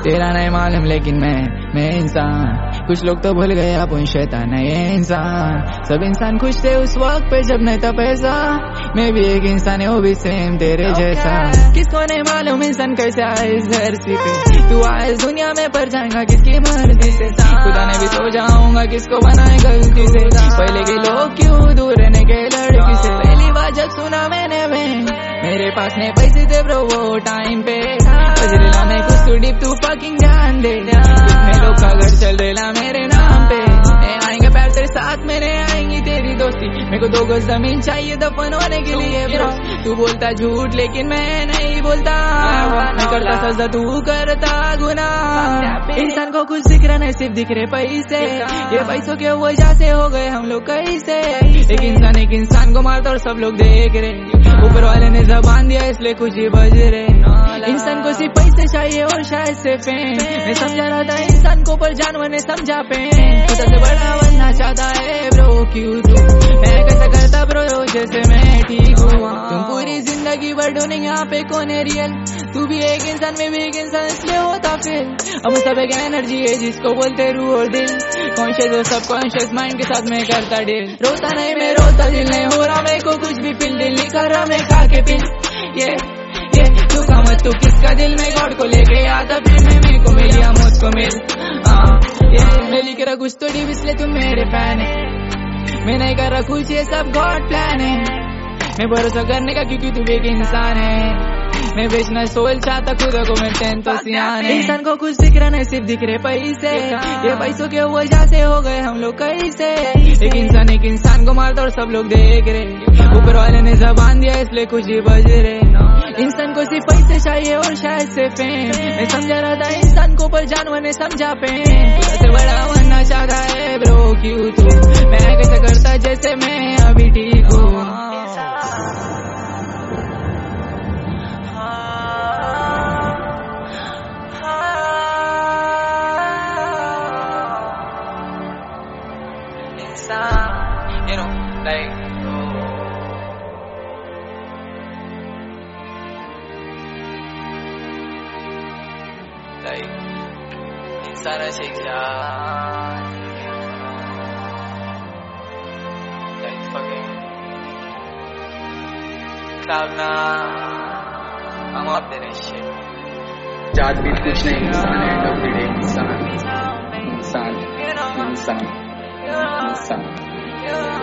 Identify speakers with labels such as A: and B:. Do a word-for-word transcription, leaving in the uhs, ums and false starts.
A: तेरा नहीं मालूम लेकिन मैं मैं इंसान। कुछ लोग तो भूल गए अपन शैतान है ये इंसान। सब इंसान खुश थे उस वक्त पे जब नहीं था पैसा। मैं भी एक इंसान है वो भी सेम तेरे जैसा। किसको नहीं मालूम इंसान कैसे आए इस धरती पे। तू आए इस दुनिया में पर जाएगा किसकी मर्जी से। खुदा ने भी तो जाऊंगा किसको बनाए गलती से। पहले के लोग क्यों दूर रहने के लड़की से। पहली बार जब सुना मैंने वे मेरे पास नहीं पैसे थे ब्रो वो टाइम पे। बजरेला में कुछ तू डिप तू फकिंग ध्यान दे। कितने लोग का घर चल रेला मेरे नाम पे। मैं आएंगे पैर तेरे साथ मेरे आएंगी तेरी दोस्ती। मेरे को दो गज जमीन चाहिए दफन होने के लिए ब्रो। तू बोलता झूठ लेकिन मैं नहीं बोलता। मैं करता सजा तू करता गुनाह। इंसान को कुछ दिख रहा नहीं सिर्फ दिख रहे पैसे। ये पैसों के वजह से हो गए हम लोग कैसे। एक इंसान एक इंसान को मारता और सब लोग देख रहे। ऊपर वाले ने जबान दिया इसलिए कुछ ही बज रहे। इंसान को सिर्फ पैसे चाहिए और शायद से फेम। मैं समझा रहा था इंसान को पर जानवर ने समझा पेन। खुदा से बड़ा बनना चाहता है ब्रो क्यों तू। मैं कैसा करता ब्रो जैसे मैं ठीक हूँ। तुम पूरी जिंदगी भर ढूंढेंगे यहाँ पे कौन है रियल। तू भी एक इंसान में भी एक इंसान इसलिए होता फिर। अब सब एक एनर्जी है जिसको बोलते रूह और दिल। कॉन्शियस और सब कॉन्शियस माइंड के साथ मैं करता डील। रोता नहीं मैं रोता दिल नहीं हो रहा मेरे को कुछ भी पिल। दिल नहीं कर रहा मैं खा के पिल। ये ये तू का मत तू किसका दिल में गॉड को लेके आता फिर मैं मेरे को मिल या मौत को मिल। हाँ ये मैं लिख रहा कुछ तो डीप इसलिए तुम मेरे फैन है। मैं नहीं कर रहा कुछ ये सब गॉड प्लान है। मैं भरोसा करने का क्योंकि तू एक इंसान है। मैं बेचना सोल चाहता खुद को मैं टेन तो सियान है। इंसान को कुछ दिख रहा नहीं सिर्फ दिख रहे पैसे। ये पैसों के वजह से हो गए हम लोग कैसे। एक इंसान एक इंसान को मारता और सब लोग देख रहे। ऊपर वाले ने जबान दिया इसलिए कुछ ही बज रहे। इंसान को सिर्फ पैसे चाहिए और शायद से फेम। मैं समझा रहा था इंसान को पर जानवर ने समझा पेन। से बड़ा बनना चाहता है ब्रो क्यों तू। मैं कैसे करता जैसे मैं अभी ठीक हूँ। You know, like, oh. Like, इंसान ऐसे जान, like fucking, cloud nine, I'm up there and shit.
B: जात भी कुछ नहीं इंसान है end of the day इंसान इंसान इंसान इंसान